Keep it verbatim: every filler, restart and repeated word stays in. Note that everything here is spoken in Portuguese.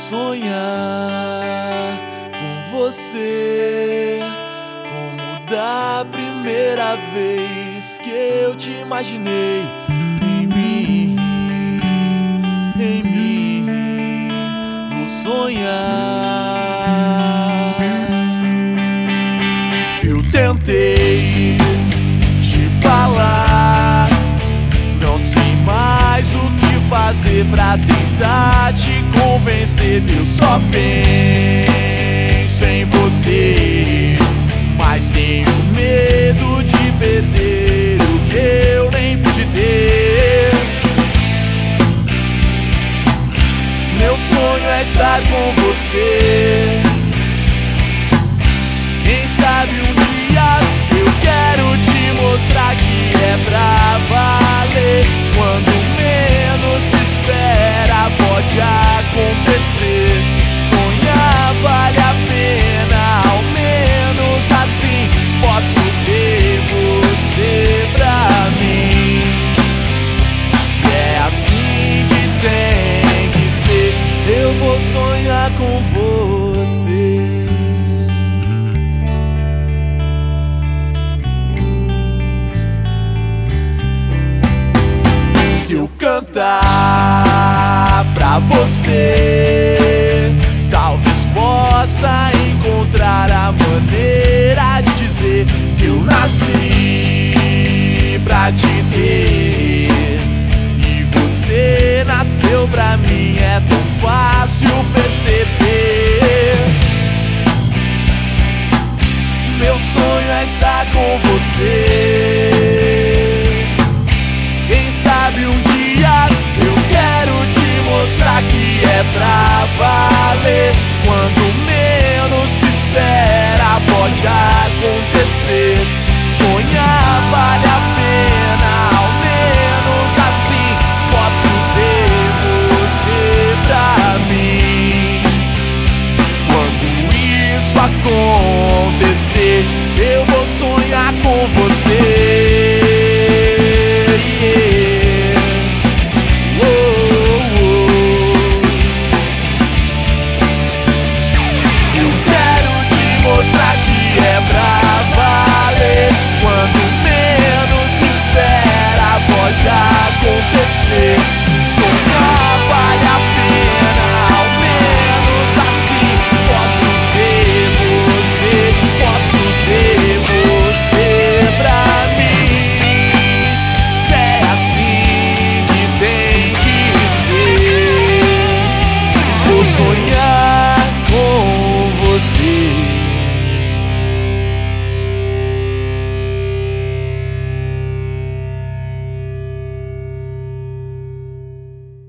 sonhar com você, como da primeira vez que eu te imaginei em mim, em mim. Vou sonhar. Eu tentei te falar, não sei mais o que fazer pra tentar te convencer. Eu só penso em você, mas tenho medo de perder o que eu nem pude ter. Meu sonho é estar com você. Quem sabe um dia eu quero te mostrar que é pra valer. Quando menos se espera pode acontecer. Sonhar vale a pena, ao menos assim posso ter você pra mim. Se é assim que tem que ser, eu vou sonhar com você. Se eu cantar pra você, talvez possa encontrar a maneira de dizer que eu nasci pra te ter e você nasceu pra mim. É tão fácil perceber. Meu sonho é estar com você. Quem sabe um dia eu quero te mostrar que é pra valer. Quando menos se espera pode acontecer. Sonhar vale a pena, ao menos assim posso ter você pra mim. Quando isso acontecer, eu vou sonhar com você.